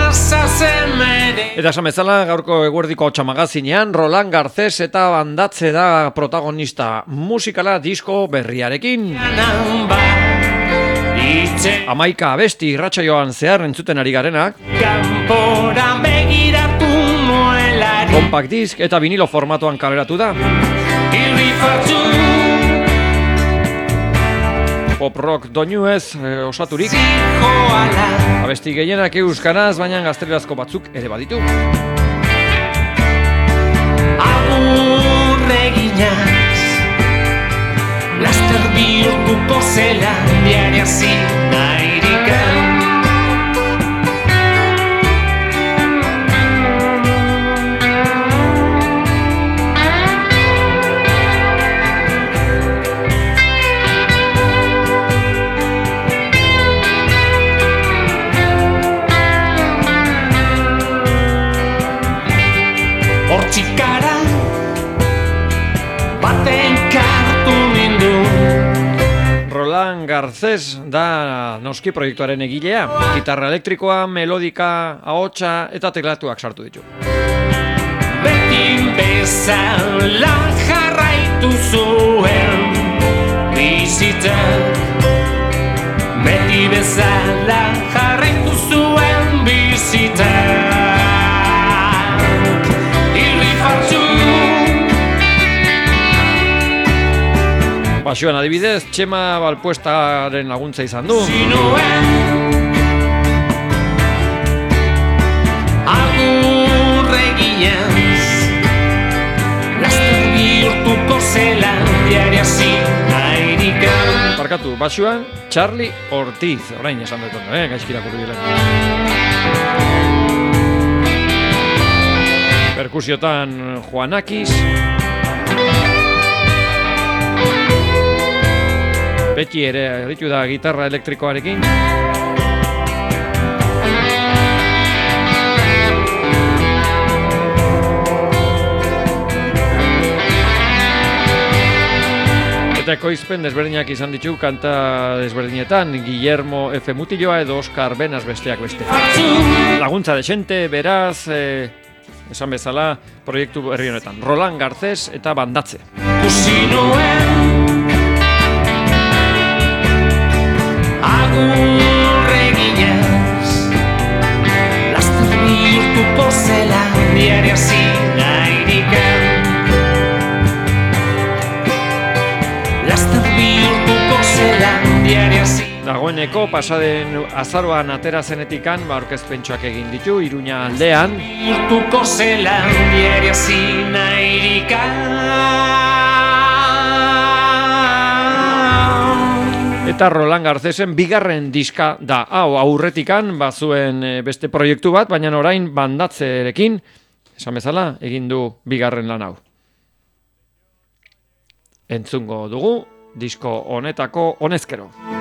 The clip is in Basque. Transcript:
Eta esan bezala, gaurko eguerdiko txamagazinean, Roland Garcés eta Bandatze da protagonista musikala disko berriarekin. 11 abesti irratsaioan zehar entzuten ari garenak. Compact disc eta vinilo formatoan kaleratu da. Pop rock doinuez osaturik. Abesti gehienak euskaraz, baina gaztelerazko batzuk ere baditu. Aburreginaz laster bihurtuko zela diaria zinairikan. Hortxikara baten kartu nindu. Roland Garcés da noski proiektuaren egilea. Gitarra elektrikoa, melodika, ahotsa eta teklatuak sartu ditu. Beti bezala jarraitu zuen bizitzak. Beti bezala jarraitu zuen bizitzak. Pasioan adibidez, Txema Balpuestaren laguntza izan du. Agurreginaz laster bihurtuko zela diaria zinairikan. Barkatu, basioan, Charlie Ortiz. Orain esan dut ondo, gaizkirak urri dilen. Perkusiotan Juanakis. Beti ere eritu da gitarra elektrikoarekin. Eta ekoizpen desberdinak izan ditu kanta desberdinetan, Guillermo F. Mutilloa edo Oscar Benas besteak beste. Laguntza desente, beraz, esan bezala, proiektu berri honetan. Roland Garcés eta Bandatze. Agurreginaz laster bihurtuko zela diaria zinairikan. Laster bihurtuko zela diaria zinairikan. Dagoeneko pasaden azaroan atera zenetikan aurkezpentxoak egin ditu Iruña aldean. Bihurtuko zela diaria zinairikan. Eta Roland Garcésen bigarren diska da. Aurretikan bazuen beste proiektu bat, baina orain Bandatzerekin, esan bezala, egin du bigarren lan hau. Entzungo dugu disko honetako honezkero.